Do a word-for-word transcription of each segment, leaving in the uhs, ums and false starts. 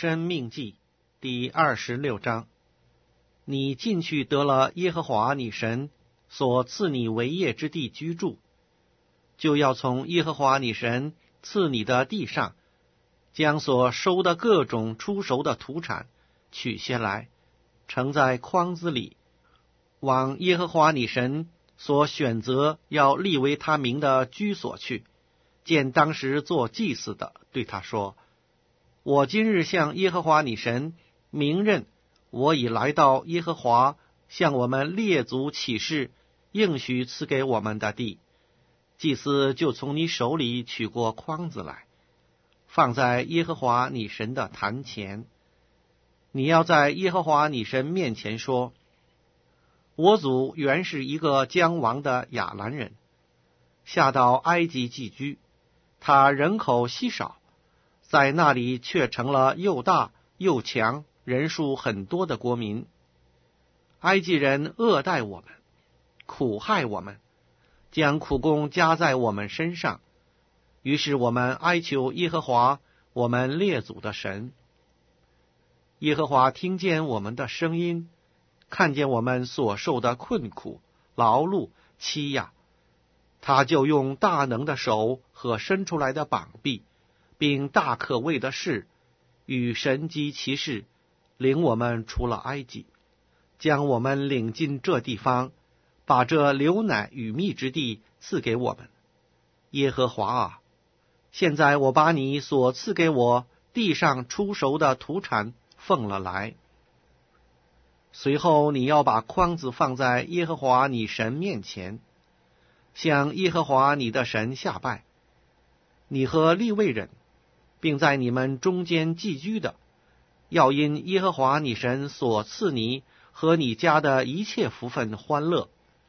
申命记第二十六章。你进去得了耶和华你神所赐你为业之地居住，就要从耶和华你神赐你的地上，将所收的各种出熟的土产取下来，盛在筐子里，往耶和华你神所选择要立为他名的居所去，见当时做祭司的，对他说：我今日向耶和华你神明认，我已来到耶和华向我们列祖起誓应许赐给我们的地。祭司就从你手里取过筐子来，放在耶和华你神的坛前。你要在耶和华你神面前说：我祖原是一个将亡的亚兰人，下到埃及寄居，他人口稀少，在那里却成了又大又强，人数很多的国民。埃及人恶待我们，苦害我们，将苦工加在我们身上。于是我们哀求耶和华我们列祖的神。耶和华听见我们的声音，看见我们所受的困苦、劳碌、欺压，他就用大能的手和伸出来的膀臂，并大可畏的事与神迹奇事，领我们出了埃及，将我们领进这地方，把这流奶与蜜之地赐给我们。耶和华啊，现在我把你所赐给我地上出熟的土产奉了来。随后你要把筐子放在耶和华你神面前，向耶和华你的神下拜。你和利未人并在你们中间寄居的，要因耶和华你神所赐你和你家的一切福分欢乐。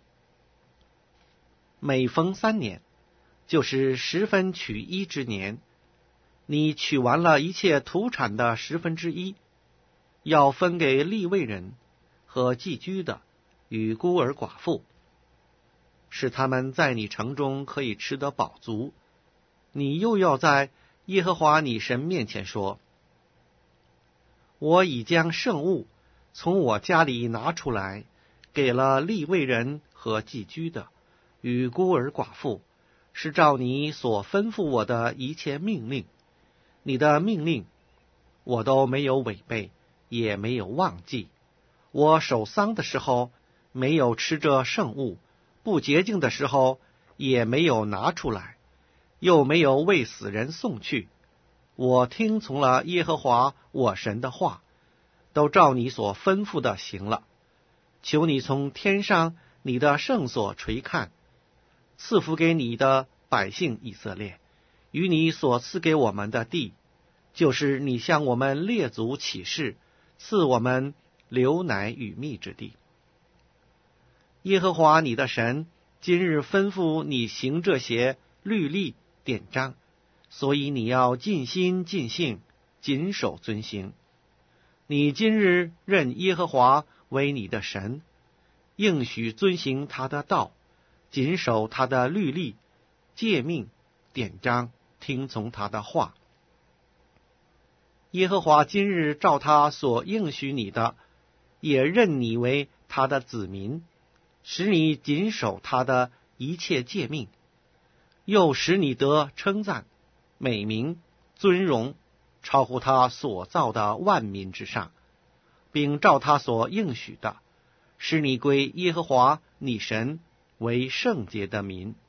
每逢三年，就是十分取一之年，你取完了一切土产的十分之一，要分给利未人和寄居的与孤儿寡妇，使他们在你城中可以吃得饱足。你又要在耶和华你神面前说：我已将圣物从我家里拿出来，给了利未人和寄居的与孤儿寡妇，是照你所吩咐我的一切命令。你的命令我都没有违背，也没有忘记。我守丧的时候没有吃这圣物，不洁净的时候也没有拿出来，又没有为死人送去。我听从了耶和华我神的话，都照你所吩咐的行了。求你从天上你的圣所垂看，赐福给你的百姓以色列，与你所赐给我们的地，就是你向我们列祖起誓赐我们流奶与蜜之地。耶和华你的神今日吩咐你行这些律例典章，所以你要尽心尽性谨守遵行。你今日认耶和华为你的神，应许遵行他的道，谨守他的律例诫命典章，听从他的话。耶和华今日照他所应许你的，也认你为他的子民，使你谨守他的一切诫命，又使你得称赞、美名、尊荣，超乎他所造的万民之上，并照他所应许的，使你归耶和华你神为圣洁的民。